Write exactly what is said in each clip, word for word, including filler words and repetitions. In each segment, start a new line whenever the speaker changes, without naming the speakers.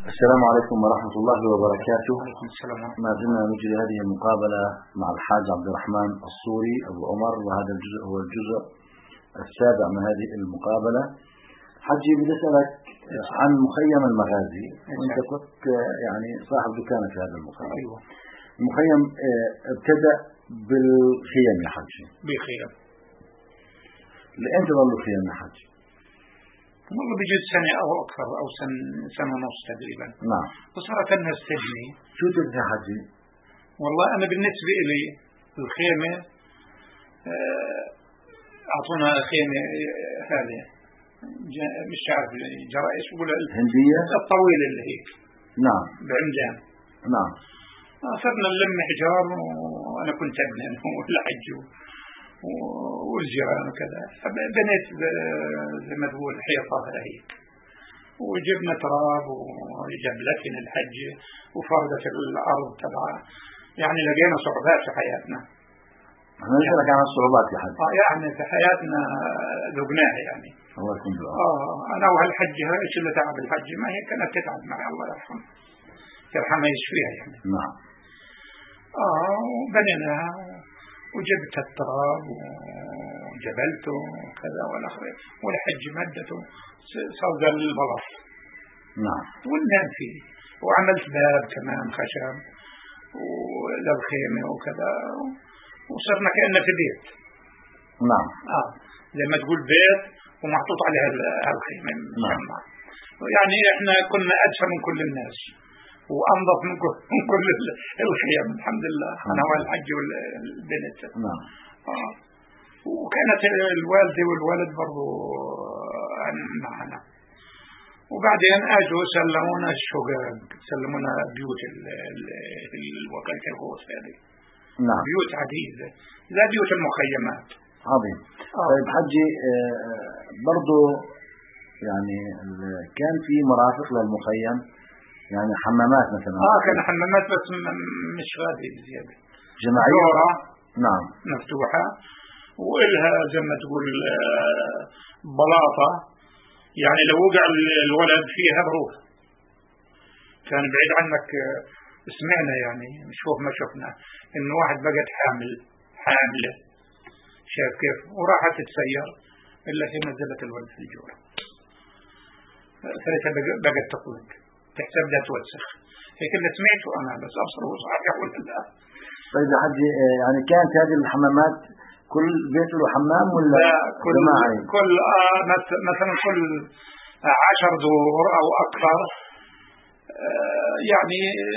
السلام عليكم ورحمة الله وبركاته.
وعليكم السلام ورحمة الله.
ما زلنا نجري هذه المقابلة مع الحاج عبد الرحمن الصوري أبو عمر، وهذا الجزء هو الجزء السابع من هذه المقابلة. حجي بدي أسألك عن مخيم المغازي، وأنت كنت يعني صاحب دكانة في هذا المخيم.
أيوة.
المخيم ابتدأ بالخيم يا حجي.
بخيم.
لأنت ظل خيم يا حجي؟
والله بجد سنة أو أكثر أو سنة سنة ونص تقريبا.
نعم.
وصارت الناس تجني.
شو تبغى يا حجي؟
والله أنا بالنسبة لي الخيمة أعطونا خيمة هذه مش عارف جرائش ولا
الهندية
الطويلة اللي هيك.
نعم.
بعمدان.
نعم.
صرنا نلم حجار، وأنا كنت ابن والحج والجيران وكذا، فبنيت زي ما تقول حيطة هيك، وجبنا تراب وجاب لكن الحج وفرضت الأرض تبعها. يعني لقينا صعوبات في حياتنا.
أنا أسألك عن الصعوبات يا حج.
آه يعني في حياتنا ذقناها يعني.
الله يكون بالعافية.
آه أنا وهالحج إيش اللي تعب الحج؟ ما هي كانت تتعب معي، الله يرحمه يرحمها يشفيها يعني.
نعم.
آه وبنيناها وجبت التراب وجبلته وكذا والآخر، والحج مدته صار ذا البلاط.
نعم.
وننام فيه، وعملت باب كمان خشب وللخيمة وكذا، وصرنا كأننا في بيت.
نعم.
آه زي ما تقول بيت ومحطوط عليها الخيمة.
نعم.
يعني إحنا كنا أدفى من كل الناس وأنظف من كل الخيام الحمد لله. أنا والحج والبنت.
نعم.
آه. وكانت الوالدة والولد برضو معنا. وبعدين أجوا سلمونا الشقق، سلمونا بيوت الوكالة الغوث هذه.
نعم.
بيوت عديدة لا بيوت المخيمات.
عظيم.
آه.
طيب حجي برضو يعني كان في مرافق للمخيم، يعني حمامات مثلا.
اه كان حمامات بس مش غادي بزيادة،
جماعية. نعم.
مفتوحة وإلها زي ما تقول بلاطة، يعني لو وقع الولد فيها بروح. كان بعيد عنك. سمعنا يعني نشوف ما شفنا إنه واحد بقت حامل حاملة، شايف كيف، وراحت تتسير إلا في نزلت الولد في الجورة، ثلاثة بقت تطلق تحسب لا توسخ. هيك اللي سمعته أنا، بس أبصر صحيح ولا لا.
طيب يا حجي يعني كانت هذه الحمامات كل بيت له حمام ولا
كل
جماعي؟
كل آه مثلا كل عشر دور أو أكثر، آه يعني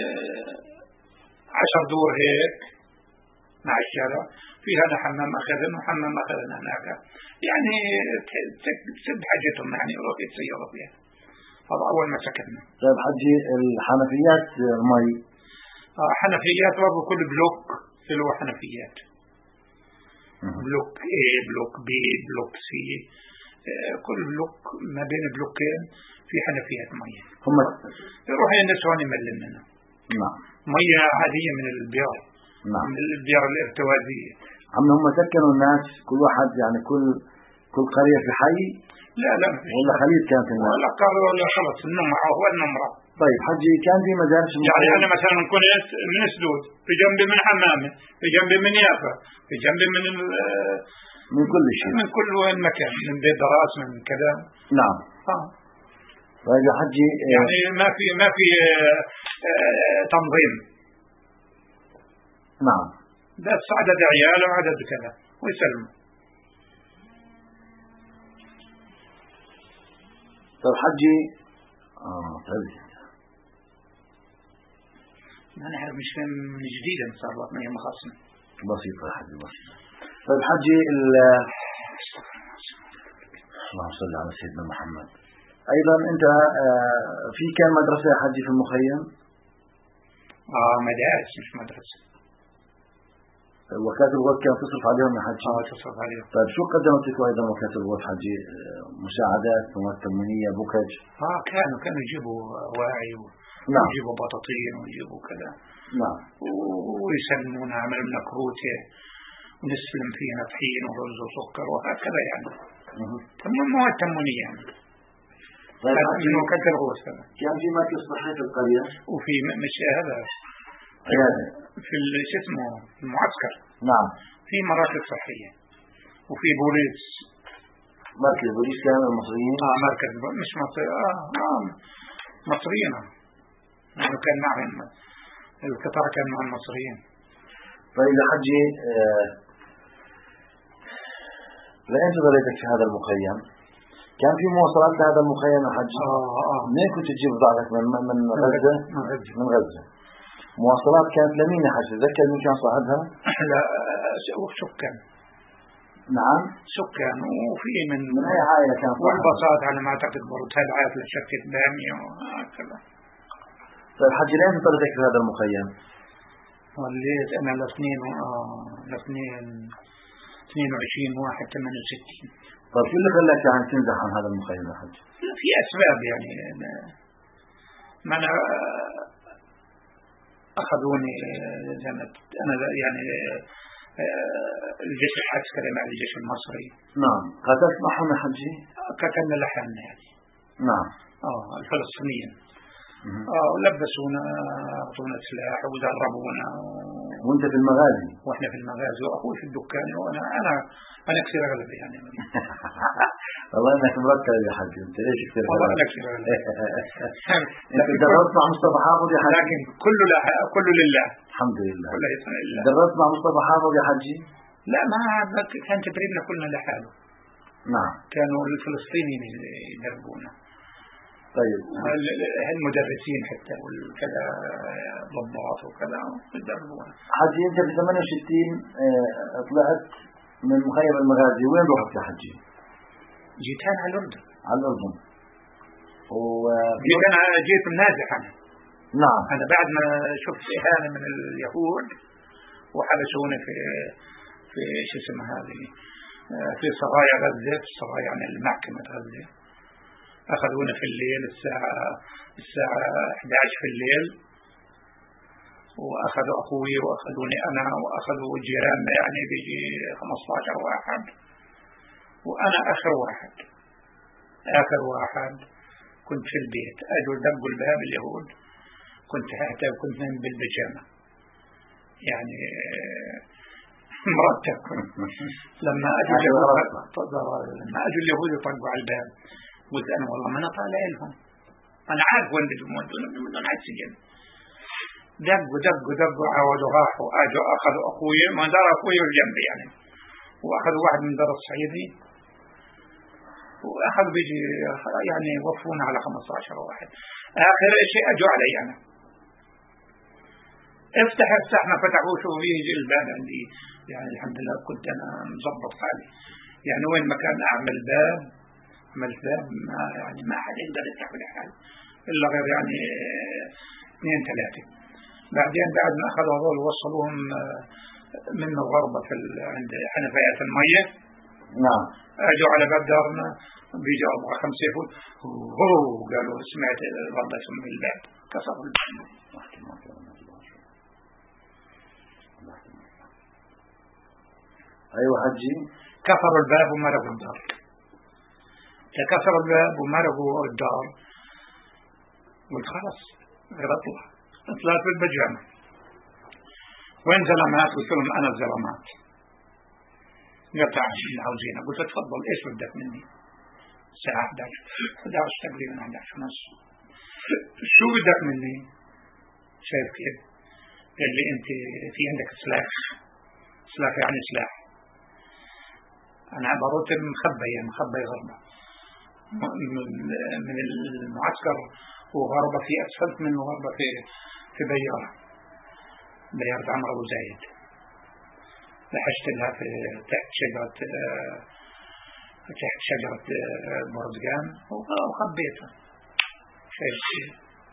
عشر دور هيك مع الشارع، في هذا حمام أخذن وحمام أخذن هناك، يعني تسد حاجتهم يعني يروح يتسيروا فيها. هذا أول ما سكننا.
طيب حجي الحنفيات مي.
آه حنفيات برضو كل بلوك له حنفيات. بلوك A بلوك B بلوك C، آه كل بلوك ما بين بلوكين في حنفيات مية.
هم
يروح النسوان يملم منها.
نعم.
مية عادية من البيار.
نعم.
من البيار الارتوازية.
عم هم سكنوا الناس كل واحد يعني كل كل قرية في حي؟
لا لا
ولا خليط كانت الناس؟
ولا قالوا ولا خلص النمرة هو النمرة.
طيب حجي كان في مدارس
يعني أنا مثلا كنت من سدود، في جنبي من حمامة، في جنبي من يافا، في جنبي من
من كل شيء،
من كل وين مكان، من بيت دراس من كذا.
نعم.
آه.
طيب يا حجي
يعني ما في ما في تنظيم.
نعم.
بس عدد عيال وعدد كذا ويسلموا.
طيب حجي اه طيب
أنا عارف مش من جديدة صار لك ما هي مخاصمة
بسيطة يا حجي بسيطة. طيب حجي ال اللهم صل على سيدنا محمد. أيضا أنت في كان مدرسة يا حجي في المخيم؟
آه مدارس مش مدرسة.
وكالة الغوث كانت تصرف عليهم يا حجي؟
آه تصرف عليهم.
طيب شو قدمت لكم أيضا وكالة الغوث حجي؟ مساعدات، مواد تموينية، بوكج؟
آه كانوا كانوا يجيبوا واعي و...
نعم.
ويجيبوا بطاطين ويجيبوا كذا.
نعم.
ويسلمونا، عملوا لنا كروتة ونسلم فيها طحين ورز وسكر وهكذا يعني. تمام مواد تموينية يعني. من وكالة الغوث.
كان في مركز صحي في القرية
وفي مش هذا
عيادة
في شو اسمه المعسكر.
نعم.
في مراكز صحية وفي بوليس.
مركز بوليس كان المصريين.
اه مركز مش مصري اه اه مصريين يعني كان معهم القطاع كان مع المصريين.
طيب يا حجي آه لأنت ظليتك في هذا المخيم كان في مواصلات لهذا المخيم يا حجي؟
اه اه
منين كنت تجيب بضاعتك من من غزة؟
من غزة.
من غزة. مواصلات كانت لمين يا حجي؟ تذكر مين كان صاحبها؟
لا سكان.
نعم
سكان وفي من
من أي عائلة كان صاحبها؟
والبساط على ما أعتقد برضه تبعات لشركة بامية وهكذا.
طيب حجي لين ظليتك في هذا المخيم؟
وليت أنا لاثنين آه لاثنين اثنين وعشرين واحد ثمانية وستين.
طيب شو اللي خلاك يعني تنزح عن هذا المخيم يا حجي؟
في أسباب يعني ما أنا أخذوني زي ما أنا يعني الجيش العسكري مع الجيش المصري.
نعم. قاتلت معهم يا حجي؟
قتلنا لحالنا يعني.
نعم.
آه الفلسطينيين. آه ولبسونا أعطونا سلاح ودربونا.
وأنت في المغازي؟
وإحنا في المغازي وأخوي في الدكان وأنا أنا أنا كثير أغلب يعني.
والله إنك مركز يا حجي. أنت ليش كثير أغلب؟
والله أنا كثير أغلب.
أنت دربت مع مصطفى حافظ يا حجي؟
لكن كله لا كله لله.
الحمد لله.
كله لله.
دربت مع مصطفى حافظ يا حجي؟
لا ما كان تدريبنا كلنا لحاله.
نعم.
كانوا الفلسطينيين يدربونا.
طيب.
المدرسين حتى وكذا ضباط وكذا يدربونا.
حجي أنت في ثمانية وستين طلعت من مخيم المغازي وين رحت يا حجي؟
جيت أنا على الأردن.
على الأردن. و
جيت أنا جيت نازح أنا.
نعم.
أنا بعد ما شفت إهانة من اليهود وحبسوني في في شو اسمه هذه في سرايا غزة في سرايا يعني المحكمة غزة. أخذونا في الليل الساعة الساعة إحدى عشر في الليل وأخذوا أخوي وأخذوني أنا وأخذوا جيراننا يعني بيجي خمسة عشر واحد وأنا آخر واحد آخر واحد كنت في البيت. أجوا دقوا الباب اليهود كنت حتى كنت نايم بالبيجامة يعني مرتب. لما أجوا اليهود لما أجوا اليهود يطقوا على الباب قلت أنا والله ما أنا طالع لهم أنا عارف وين بدهم يودوني بدون عاد سجن. دقوا دقوا دقوا عاودوا راحوا أجوا أخذوا أخوي ما دار أخوي جنبي يعني وأخذوا واحد من دار الصعيدي وأخذ بيجي يعني وفونا على خمسة عشر واحد. آخر شيء أجوا علي أنا افتح افتح ما فتحوا شو يجي الباب عندي يعني الحمد لله كنت أنا مظبط حالي يعني وين ما كان أعمل باب عملت باب ما يعني ما حد يقدر يفتح لي حال إلا غير يعني اثنين ثلاثة. بعدين بعد ما أخذوا هذول وصلوهم من الغربة في عند حنفيات المية.
نعم.
أجوا على باب دارنا بيجوا أربعة خمسة فوت هو قالوا سمعت الغربة يسمى الباب كسروا الباب.
أيوة حجي.
كسروا الباب ومرقوا الدار. كسروا الباب ومرقوا الدار قلت خلاص غير أطلع. طلعت بالبجامة. وين زلمات؟ قلت لهم أنا الزلمات. قلت عشان عاوزينه. قلت تفضل إيش بدك مني؟ الساعة إحدى عشر إحدى عشر تقريبا إحدى عشر ونص. شو بدك مني؟ شايف كيف؟ قال لي أنت في عندك سلاح. سلاح يعني سلاح. أنا عبارات مخبية مخبية غربة من المعسكر وغربة في أسفلت منه غربة في في بيارة بيارة عمرو أبو زايد. لحشت لها في تحت شجرة تحت شجرة برتقان وخبيتها. شايف كيف؟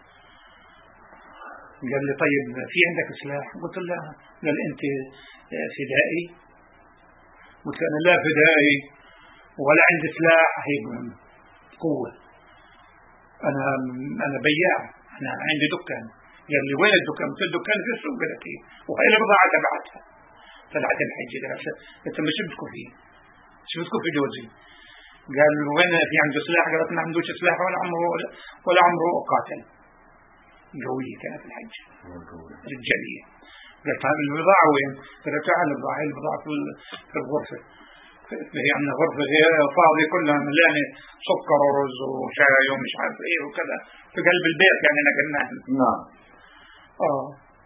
قال لي طيب في عندك سلاح؟ قلت له قال أنت فدائي؟ قلت له أنا لا فدائي ولا عندي سلاح هي قوة. أنا أنا بياع أنا عندي دكان. قال لي وين الدكان؟ قلت له الدكان في السوق. قال لي وهي البضاعة تبعتها. طلعت الحجة قلت له شو بدكم فيه؟ شو بدكم في جوزي؟ قال وين في عنده سلاح؟ قالت ما عندوش سلاح ولا عمره ولا عمره قاتل. قوية كانت الحج رجالية. قلت هذه البضاعة وين؟ قالت تعال البضاعة، هي البضاعة في الغرفة، هي عندنا غرفة هي فاضية كلها مليانة سكر ورز وشاي ومش عارف ايه وكذا في قلب البيت يعني نقلناها.
نعم.
اه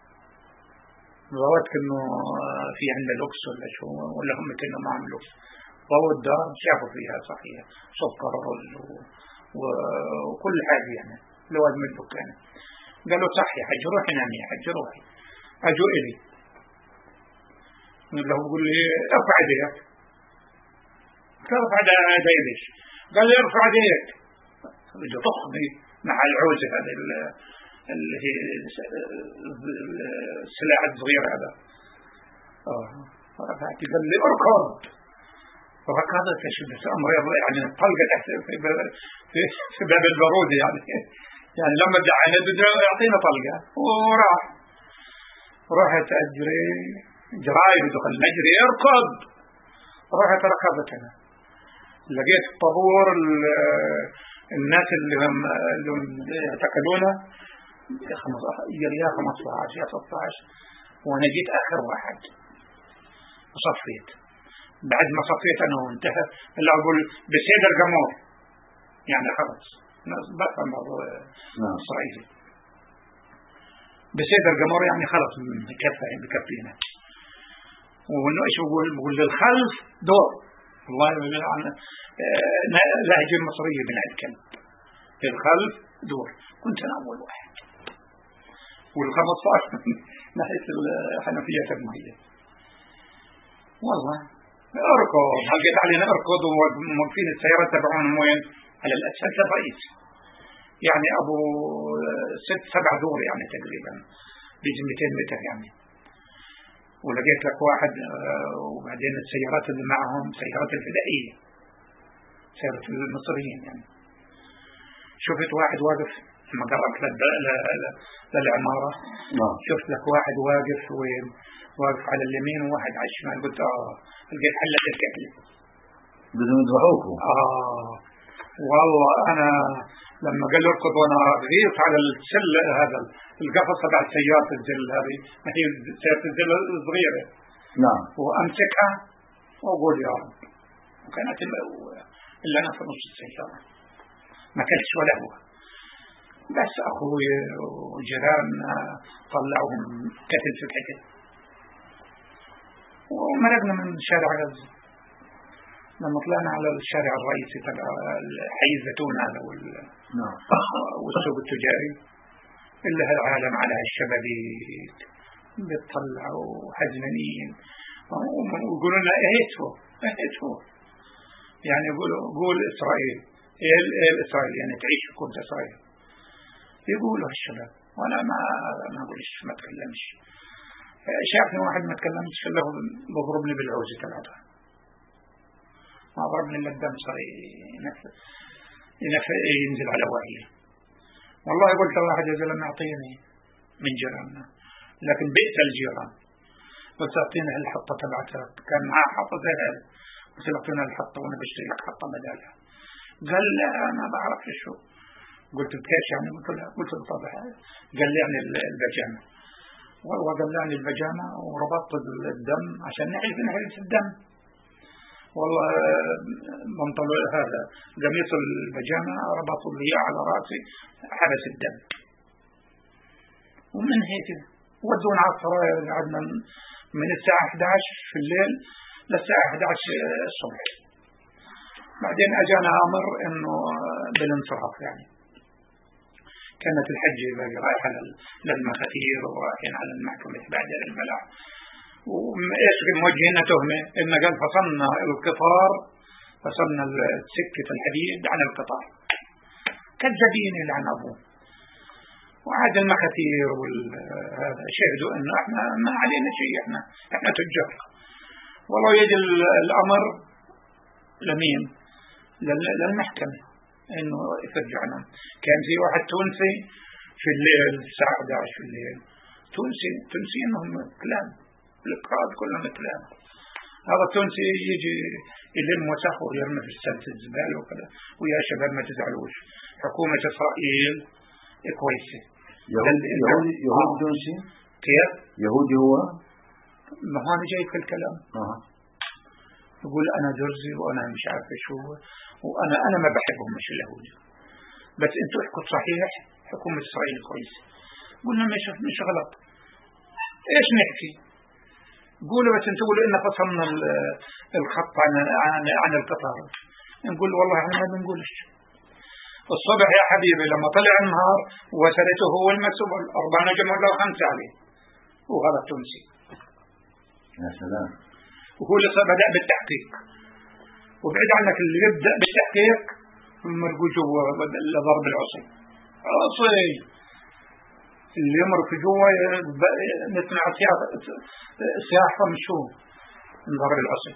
ضوتك انه في عندنا لوكس ولا شو، ولا هم كانوا معهم لوكس. ضوء الدار شافوا فيها صحيح سكر ورز وكل حاجة يعني لوازم الدكان. قالوا صحيح حج روحي نامي حج روحي. اجوا الي قال له قول لي ارفع يديك. ارفع يديك ليش؟ قال لي ارفع يديك. بده طخني مع العوزة هذا اللي هي السلاح الصغير هذا. اه رفعت قال لي اركض. فركضت شدت امر يعني طلقه تحت في في باب البارود يعني يعني لما دعنا بده يعطينا طلقه وراح. رحت اجري جراي بدخل نجري اركض. رحت ركضت انا لقيت طابور الناس اللي هم اللي اعتقلونا يا خمسة عشر يا ستة عشر وانا جيت اخر واحد وصفيت. بعد ما صفيت انا وانتهى اللي اقول بسيدر جمور يعني خلاص بفهم موضوع اسرائيلي. بسيدر جمور يعني خلاص بكفي بكفينا. وانه ايش بقول؟ بقول للخلف دور والله لهجة المصرية من الكلب. للخلف دور. كنت انا اول واحد والخمسة عشر ناحية الحنفية المية. والله اركض حقيت علينا اركض وموقفين السيارات تبعون وين؟ على الاسفل الرئيس يعني ابو ست سبع دور يعني تقريبا بيجي مئتين متر يعني. ولقيت لك واحد وبعدين السيارات اللي معهم سيارات الفدائية سيارات المصريين يعني. شفت واحد واقف لما قربت للعمارة شفت لك واحد واقف وين؟ واقف على اليمين وواحد على الشمال. قلت اه لقيت حلة الكتل
بدهم يذبحوكم.
اه والله انا لما قال له اركض وانا غير على السل هذا القفص تبع سيارة الزل هذه ما هي سيارة الزل الصغيرة.
نعم.
وامسكها واقول يا رب. وكانت الا انا في نص السيارة ما كلتش ولا هو بس اخوي وجيران طلعوهم كتل في كتل. ومرقنا من شارع غزة لما طلعنا على الشارع الرئيسي تبع حي الزيتون هذا والسوق التجاري إلا هالعالم على هالشبابيك بيطلعوا حزنانين ويقولوا لنا اهتفوا اهتفوا يعني يقولوا قول إسرائيل ايه الإسرائيل يعني تعيش كنت إسرائيل يقولوا هالشباب وانا ما ما اقولش ما اتكلمش. شافني واحد ما تكلمش الا بضربني بالعوزة تبعته ما ضربني الا الدم صار ينزل على وعيه. والله قلت الله يا زلمه اعطيني من جيراننا لكن بئس الجيران. قلت اعطيني الحطه تبعتك كان معاه حطه ذهب قلت اعطيني الحطه وانا بشتري لك حطه بدالها. قال لا ما بعرف شو. قلت بكيش يعني؟ قلت له قلت له طبعا. قال لي يعني البجامه وقال لي البجامه وربطت الدم عشان نعرف نعرف الدم. والله منطلع هذا قميص البجامه ربطوا لي على راسي حبس الدم. ومن هيك ودونا على السرايا قعدنا من الساعه إحدى عشر في الليل للساعه إحدى عشر الصبح. بعدين اجانا امر انه بالانصراف يعني. كانت الحجة رايحة للمخاثير ورايحين على المحكمة بعد الملع. وإيش موجهنا تهمة إن قال فصلنا القطار فصلنا سكة الحديد عن القطار كذابين لعن أبوه. وعاد المخاثير وهذا شهدوا إنه إحنا ما علينا شيء إحنا إحنا تجار. والله يجي الأمر لمين؟ للمحكمة إنه يرجعنا. كان في واحد تونسي في الليل الساعة إحدى عشر في الليل تونسي تونسي إنهم كلام القراد كلهم كلام. هذا التونسي يجي يلم وسخ ويرمي في السلة الزبالة وكذا. ويا شباب ما تزعلوش، حكومة إسرائيل كويسة.
يهودي يهودي يهودي تونسي
كيف؟
يهودي هو؟
ما هو أنا جاي في الكلام.
أه.
يقول أنا درزي وأنا مش عارف شو، وأنا أنا ما بحبهم مش اليهود، بس أنتوا احكوا صحيح حكومة إسرائيل كويسة. قلنا مش مش غلط، إيش نحكي؟ قولوا بس أنتوا قولوا إن فصلنا الخط عن عن عن القطار، نقول والله إحنا ما بنقولش. الصبح يا حبيبي لما طلع النهار وصلته هو المسؤول أربعة جمع له خمسة عليه، وهذا تونسي.
يا سلام.
وهو اللي بدأ بالتحقيق، وبعد عنك اللي يبدأ بالتحقيق مرقوا جوا لضرب العصي. عصي اللي يمرق جوا نسمع سياحة مشهور من ضرب العصي.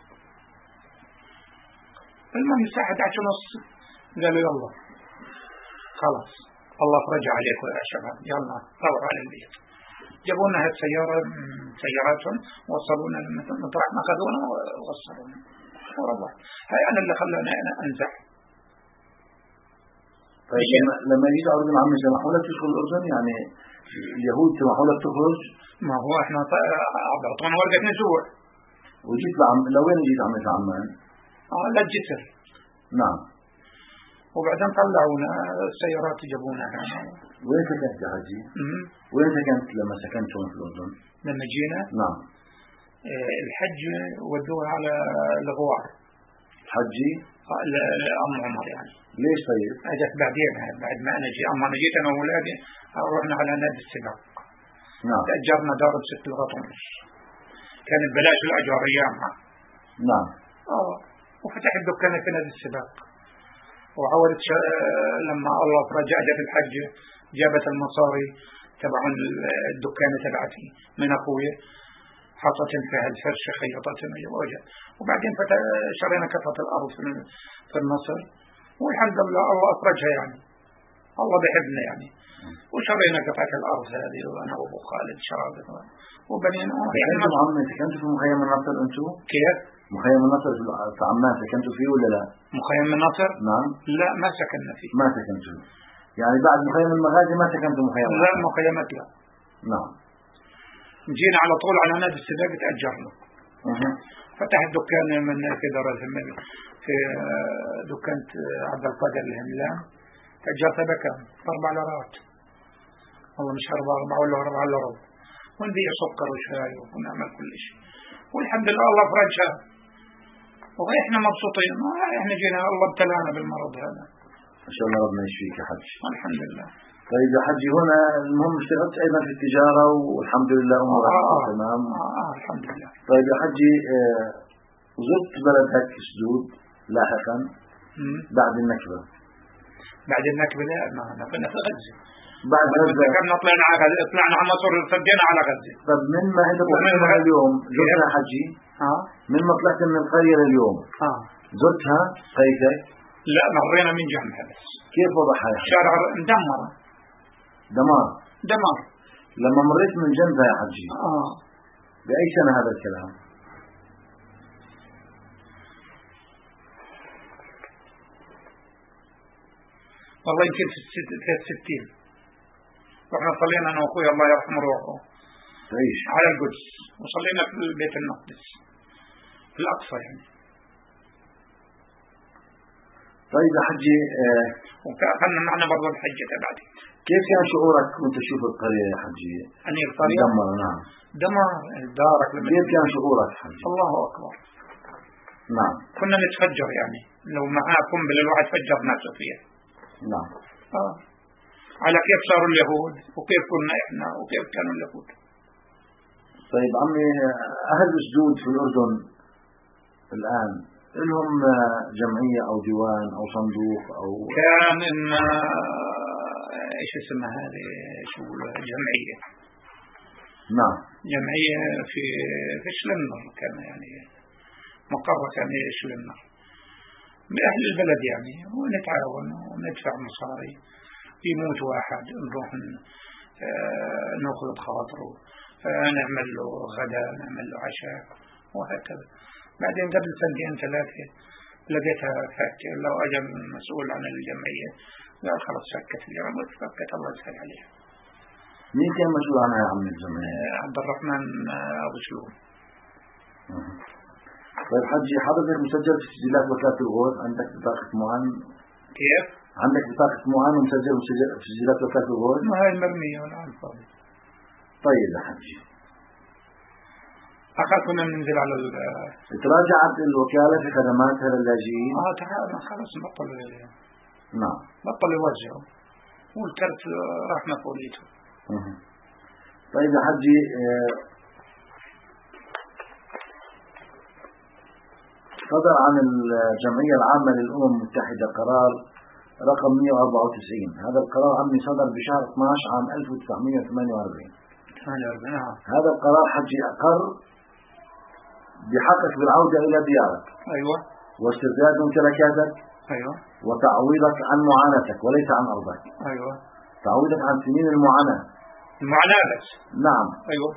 المهم الساعة أحد عشر ونص قالوا يلا خلاص الله فرج عليكم يا شباب، يلا روحوا على البيت. جابونا هاد سيارة سياراتهم وصلونا مطرح ما أخذونا ووصلونا وربع. هاي أنا اللي خلاني أنا أنزح.
طيب لما لما يجي الأردن عم يسمحوا لك تدخل الأردن، يعني اليهود سمحوا لك تخرج؟
ما هو إحنا أعطونا ورقة نزوع.
وجيت لعم لوين جيت عم عمان؟
آه للجسر.
نعم.
وبعدين طلعونا السيارات جابونا هنا.
وين سكنت يا حجي؟ وين سكنت لما سكنت هون في الأردن؟
لما جينا؟
نعم.
اه الحج ودوها على الغوار.
حجي؟
اه لأم عمر يعني.
ليش طيب؟
أجت بعدين بعد ما أنا جي، أما أنا جيت أنا وولادي رحنا على نادي السباق.
نعم.
تأجرنا دار بست لغات ونص. كانت بلاش الأجار أيامها.
نعم.
اه وفتح الدكان في نادي السباق. وعودت ش... لما الله فرج أجت الحج جابت المصاري تبع الدكان تبعتي من أخوي، حطت فيها الفرش خيطت وجه. وبعدين فت... شرينا قطعة الأرض في النصر، والحمد لله الله أفرجها يعني، الله بحبنا يعني. وشرينا قطعة الأرض هذه وأنا وأبو خالد شرابة وبنينا.
سكنتوا عمان سكنتوا في مخيم النصر أنتوا؟
كيف؟
مخيم النصر في عمان سكنتوا فيه ولا لا؟
مخيم النصر؟
نعم.
لا ما سكننا فيه.
ما سكنتوا يعني بعد مخيم المغازي ما سكنتوا مخيم؟
لا مخيمات لا.
نعم.
جينا على طول على نادي السباق تأجرنا.
أه.
فتح الدكان من في دار الهمل في دكان عبد القادر الهملان، تأجرت بكام أربع ليرات، والله مش أربعة أربعة ولا أربعة إلا ربع، ونبيع سكر وشاي ونعمل كل شيء، والحمد لله الله فرجها وإحنا مبسوطين. إحنا جينا الله ابتلانا بالمرض هذا.
ما شاء الله ربنا يشفيك يا حج.
الحمد لله.
طيب يا حجي هنا المهم اشتغلت أيضا في التجارة والحمد لله أمورك
آه آه
تمام.
آه آه الحمد لله.
طيب يا حجي آه زرت بلدك سدود لاحقا
مم.
بعد النكبة.
بعد النكبة لا ما احنا كنا في غزة.
بعد غزة
كنا طلعنا على غزة، طلعنا على مصر وصدينا على غزة.
طب من ما انت طلعت اليوم زرتها حجي؟
اه
من ما طلعت من القرية اليوم
اه
زرتها قريتك؟
لا مرينا من جنبها بس.
كيف وضعها يا حجي؟
شارع مدمرة.
دمار.
دمار.
لما مريت من جنبها يا حجي
اه
بأي سنة هذا الكلام؟
والله يمكن في الستين. واحنا صلينا انا واخوي الله يرحمه روحه
تعيش
على القدس، وصلينا في بيت المقدس في الأقصى يعني.
طيب يا حجي آه
وكأخذنا معنا برضو الحجة تبعتي.
كيف كان شعورك وانت تشوف القرية يا حجي؟
أني القرية
دمر. نعم
دمر دارك.
كيف كان شعورك حجي؟
الله أكبر.
نعم
كنا نتفجر يعني، لو معاه قنبلة الواحد فجر نفسه فيها.
نعم.
آه. على كيف صاروا اليهود وكيف كنا إحنا وكيف كانوا اليهود.
طيب عمي أهل سدود في الأردن الآن لهم جمعية أو ديوان أو صندوق أو
كان إن إيش اسمها هذه شو جمعية.
نعم
جمعية في في شلنر كان يعني مقر كان شلنر بأهل البلد يعني، ونتعاون وندفع مصاري. يموت واحد نروح نأخذ بخاطره، نعمل له غداء نعمل له عشاء وهكذا. بعدين قبل سنتين ثلاثة لقيتها فكت، لو أجى مسؤول عن الجمعية قال خلاص فكت اليوم، فكت الله يسهل عليها.
مين كان مسؤول عنها يا عم الجمعية؟
عبد الرحمن أبو شلوم.
طيب حجي، حضرتك مسجل في تسجيلات وكالة الغوث، عندك بطاقة معان؟
كيف؟
عندك بطاقة معان ومسجل في تسجيلات وكالة الغوث؟
ما هي المرمية والآن فاضي.
طيب يا حجي،
أخاف كنا ننزل على ال
تراجعت الوكالة في خدماتها للاجئين؟
اه تعال خلاص بطل
نعم
بطل يوزعوا والكرت راح مسؤوليته.
طيب يا حجي، صدر عن الجمعية العامة للأمم المتحدة قرار رقم مئة وأربعة وتسعين. هذا القرار عمي صدر بشهر اثني عشر عام ألف وتسعمئة وثمانية وأربعين. هذا القرار حجي أقر بحقك بالعودة إلى ديارك.
أيوة.
واسترداد ممتلكاتك.
أيوة.
وتعويضك عن معاناتك وليس عن أرضك.
أيوة. تعويضك
عن سنين المعاناة.
المعاناة بس.
نعم.
أيوة.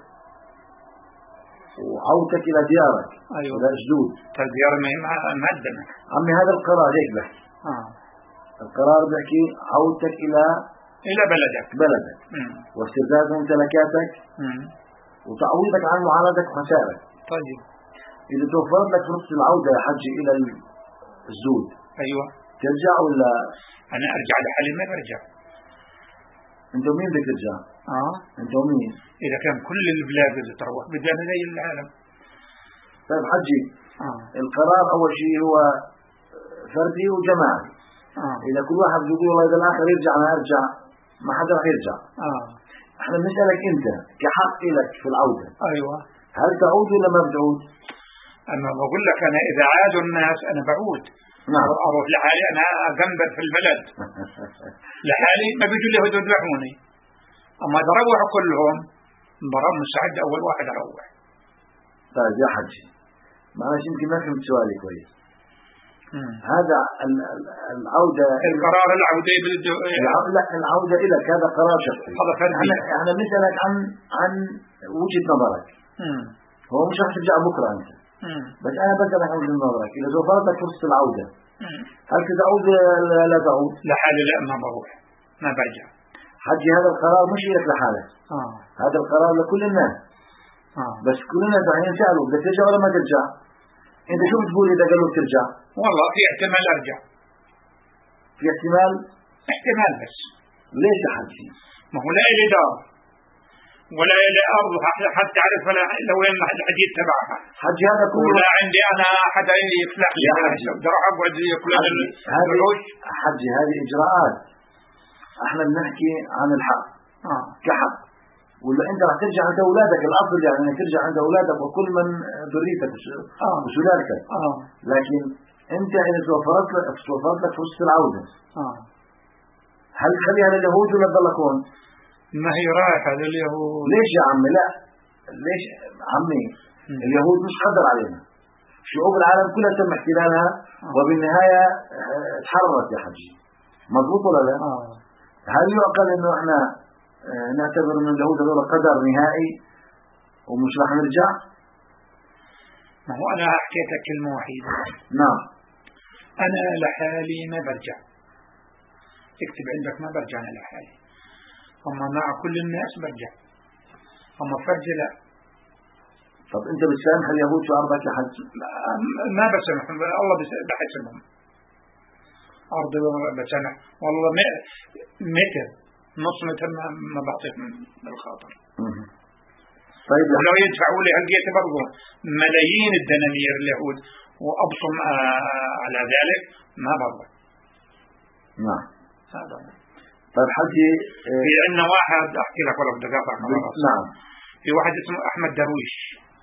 وعودتك إلى ديارك.
أيوة.
إلى جدود.
الديار مهدمة.
عمي هذا القرار هيك بحكي.
آه.
القرار بحكي عودتك إلى
إلى بلدك.
بلدك. واسترداد ممتلكاتك. وتعويضك عن معاناتك وخسائرك.
طيب.
إذا توفرت لك فرصة العودة يا حجي إلى الزود.
أيوة.
ترجع ولا؟
أنا أرجع لحالي ما برجع.
أنت مين بدك ترجع؟
آه.
أنت مين؟
إذا كان كل البلاد اللي تروح بدي أنا زي العالم.
طيب حجي.
آه.
القرار أول شيء هو فردي وجماعي.
آه.
إذا كل واحد بيقول والله إذا الآخر يرجع أنا أرجع، ما حدا رح يرجع.
آه.
إحنا بنسألك أنت كحق لك في العودة.
أيوة.
هل تعود ولا ما بتعود؟
أنا بقول لك أنا إذا عادوا الناس أنا بعود.
نعم.
أروح لحالي أنا أجنبر في البلد لحالي ما بيجوا لي هدول يذبحوني. أما إذا روحوا كلهم برا مستعد أول واحد أروح.
طيب يا حجي، معلش يمكن ما فهمت سؤالي كويس.
مم.
هذا العودة
القرار العودة بده
لا العودة إليك هذا قرار شخصي.
هذا فردي.
احنا بنسألك عن عن وجهة نظرك.
مم.
هو مش رح ترجع بكرة أنت.
مم.
بس أنا بسألك عن وجهة نظرك، إذا توفرت لك فرصة العودة
مم.
هل تتعود لا, لا تعود؟
لحالي لا ما بروح ما برجع.
حجي هذا القرار مش لك لحالك.
آه.
هذا القرار لكل الناس.
آه.
بس كل الناس راح يسألوا بدك ترجع ولا ما ترجع؟ أنت شو بتقول إذا قالوا ترجع؟
والله في احتمال أرجع.
في احتمال؟
احتمال بس.
ليش يا حجي؟
ما هو لا إلي دار ولا إلي أرض حتى أعرف لو وين الحديد تبعها.
حجي هذا كله
ولا عندي أنا حدا يفلح لي أقدر أقعد يأكل الوش.
حجي هذه إجراءات. احنا بنحكي عن الحق.
آه.
كحق. ولا انت رح ترجع عند اولادك، الاصل يعني انك ترجع عند اولادك وكل من ذريتك وسلالتك.
آه.
لكن انت اذا توفرت لك توفرت لك فرصه العوده،
آه.
هل تخليها لليهود ولا تضلك هون؟
ما هي رايحه لليهود.
ليش يا عمي؟ لا ليش عمي؟ م. اليهود مش قدر علينا، شعوب العالم كلها تم احتلالها. آه. وبالنهايه تحررت يا حجي، مضبوط ولا لا؟
آه.
هل يعقل انه احنا نعتبر ان اليهود هذول قدر نهائي ومش راح نرجع؟
ما هو انا حكيت لك كلمه وحيده.
نعم.
انا لحالي ما برجع. اكتب عندك ما برجع انا لحالي. اما مع كل الناس برجع. اما فرجي لا.
طب انت بتسامح اليهود في ارضك يا حج؟
ما بسامح، الله بحسبهم. ارضي بسامح والله متر نص متر ما بعطيك بالخاطر.
طيب
ولو يدفعوا لي هلقيت برضه ملايين الدنانير اليهود وابصم على ذلك ما برضه.
نعم.
هذا.
طيب حجي
في عندنا واحد احكي لك ولا بدي اقاطعك.
نعم.
في واحد اسمه احمد درويش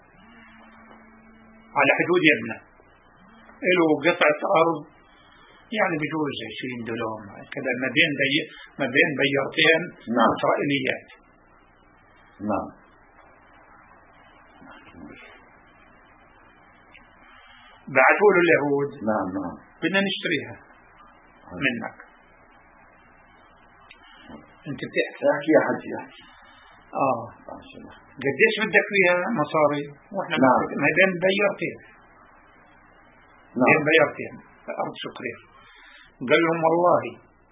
على حدود يبنى، له قطعة ارض يعني بجوز عشرين دولار كذا ما بين بي ما بين بيارتين.
نعم.
إسرائيليات.
نعم.
بعثوا له اليهود.
نعم نعم.
بدنا نشتريها منك. انت بتحكي.
احكي يا حجي احكي.
اه قديش بدك فيها مصاري؟ واحنا
نعم.
ما بين بيارتين. بين بيارتين أرض سكرير. قال لهم والله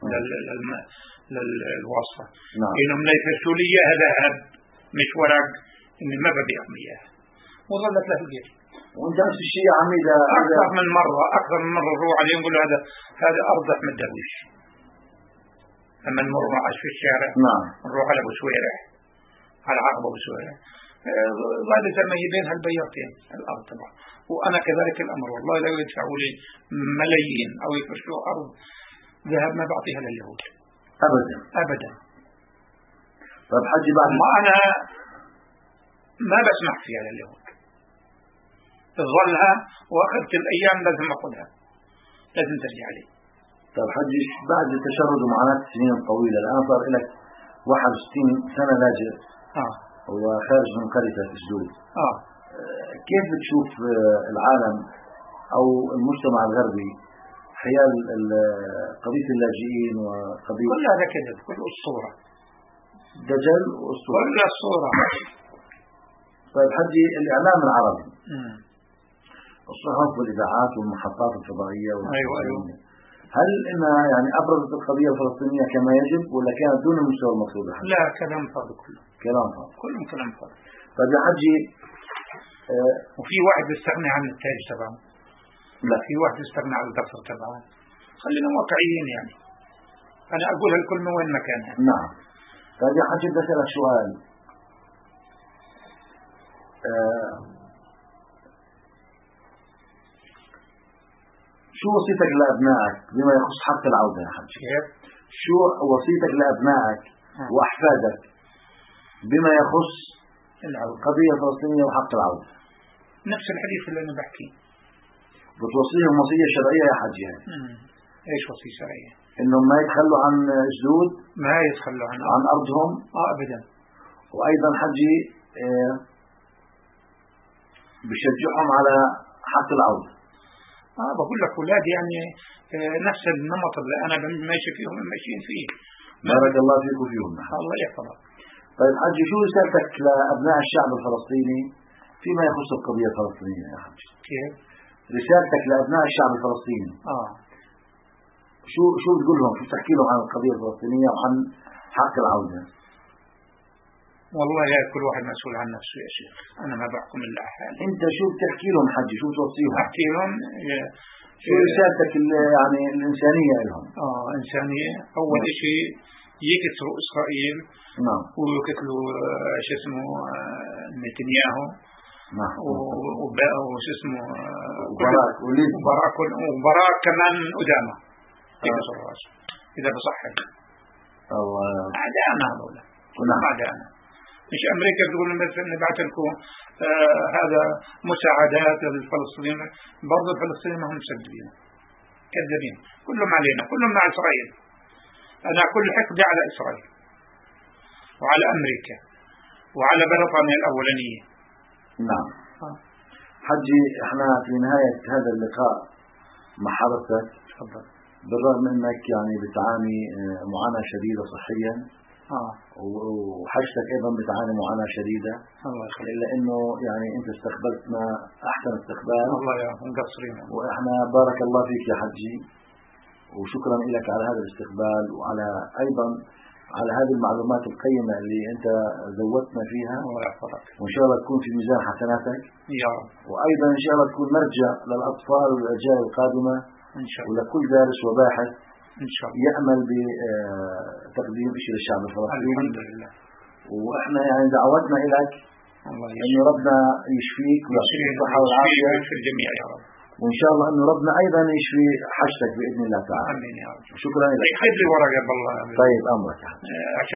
للواسطة
نعم.
إنهم لا يفسوا لي إياها ذهب مش ورق، إني ما ببيعهم إياها. وظلت له البيت.
وانت نفس الشيء يا عمي ده
أكثر من مرة أكثر من مرة نروح عليه نقول هذا هذا أرض أحمد درويش. لما نمر معاش في الشارع
نعم.
نروح على أبو سويرح على عقبة أبو سويرح بعد زمان بين هالبيارتين الأرض طبعا. وأنا كذلك الأمر والله لو يدفعوا لي ملايين أو يفرشوا أرض ذهب ما بعطيها لليهود
أبدا
أبدا.
طيب حجي بعد
ما أنا ما بسمح فيها لليهود، تظلها وأخذت الأيام لازم أخذها، لازم ترجع لي.
طيب حجي بعد التشرد ومعاناة سنين طويلة الآن صار لك واحد وستين سنة لاجئ
آه.
وخارج من قرية الجدود.
آه.
كيف بتشوف العالم أو المجتمع الغربي حيال قضية اللاجئين وقضية
كل هذا كذب، كل أسطورة
دجل وأسطورة
كل أسطورة.
طيب حجي الإعلام العربي
مم.
الصحف والإذاعات والمحطات الفضائية
أيوة أيوة.
هل إنها يعني أبرزت القضية الفلسطينية كما يجب ولا كانت دون المستوى المقصود؟
لا كلام فاضي كله
كلام فاضي
كلهم كلام فاضي.
طيب يا حجي
آه وفي واحد يستغني عن التاج تبعه،
لا
في واحد يستغني عن الدفتر تبعه. خلينا واقعيين يعني، أنا أقولها الكل من وين مكان يعني.
نعم. طيب يا حجي بدي أسألك سؤال. آه شو وصيتك لأبنائك بما يخص حق العودة يا حجي؟ شو وصيتك لأبنائك وأحفادك بما يخص القضية الفلسطينية وحق العودة؟
نفس الحديث اللي أنا بحكي.
بتوصيهم وصية شرعية يا حجي؟
إيش وصية شرعية؟
إنهم ما يتخلوا عن جدود،
ما يتخلوا عن
عن أرضهم.
آه أبدا.
وأيضا حجي آه بشجعهم على حق العودة.
آه بقول لك أولادي يعني آه نفس النمط اللي أنا ماشي فيهم ماشيين فيه.
بارك الله فيك وفيهم.
الله يحفظك.
طيب حجي شو رسالتك لأبناء الشعب الفلسطيني فيما يخص القضية الفلسطينية يا حجي؟
كيف؟
رسالتك لأبناء الشعب الفلسطيني
آه
شو شو بتقول لهم؟ شو بتحكي لهم عن القضية الفلسطينية وعن حق العودة؟
والله يا كل واحد مسؤول عن نفسه يا شيخ، أنا ما بحكم إلا حالي.
أنت شو بتحكي لهم حجي؟ شو بتوصيهم؟
أحكي لهم
شو رسالتك يعني الإنسانية لهم؟
آه إنسانية. أول شيء يكسروا إسرائيل.
نعم.
ويقتلوا شو اسمه نتنياهو.
نعم.
وش اسمه
وبراك وليد
وبراك وبراك كمان قدامه يكسر راسه إذا بصحك.
أو
أعداءنا هذولا.
نعم.
أعداءنا. مش أمريكا بتقول مثلا نبعث لكم آه هذا مساعدات للفلسطينيين، برضو الفلسطينيين ما هم مسددين كذابين، كلهم علينا، كلهم مع إسرائيل. أنا كل حقدي على إسرائيل وعلى أمريكا وعلى بريطانيا الأولانية.
نعم. حجي احنا في نهاية هذا اللقاء مع حضرتك بالرغم انك يعني بتعاني معاناة شديدة صحيا
آه.
وحاجتك ايضا بتعاني معاناة شديدة،
الله يخليك،
الا انه يعني انت استقبلتنا احسن استقبال.
الله يا مقصرين.
واحنا بارك الله فيك يا حجي وشكرا لك على هذا الاستقبال وعلى ايضا على هذه المعلومات القيمة اللي انت زودتنا فيها.
الله يحفظك.
وان شاء الله تكون في ميزان حسناتك
يا رب.
وايضا ان شاء الله تكون مرجع للاطفال والاجيال القادمة
ان شاء الله،
ولكل دارس وباحث
ان شاء الله
يأمل بتقديم شيء للشعب الفلسطيني.
الحمد لله.
واحنا يعني دعوتنا لك انه ربنا يشفيك ويعطيك الصحة والعافية
في الجميع يا رب،
وان شاء الله انه ربنا ايضا يشفي حاجتك باذن الله تعالى.
امين يا رب.
شكرا لك.
خذ لي ورقة بالله.
طيب امرك.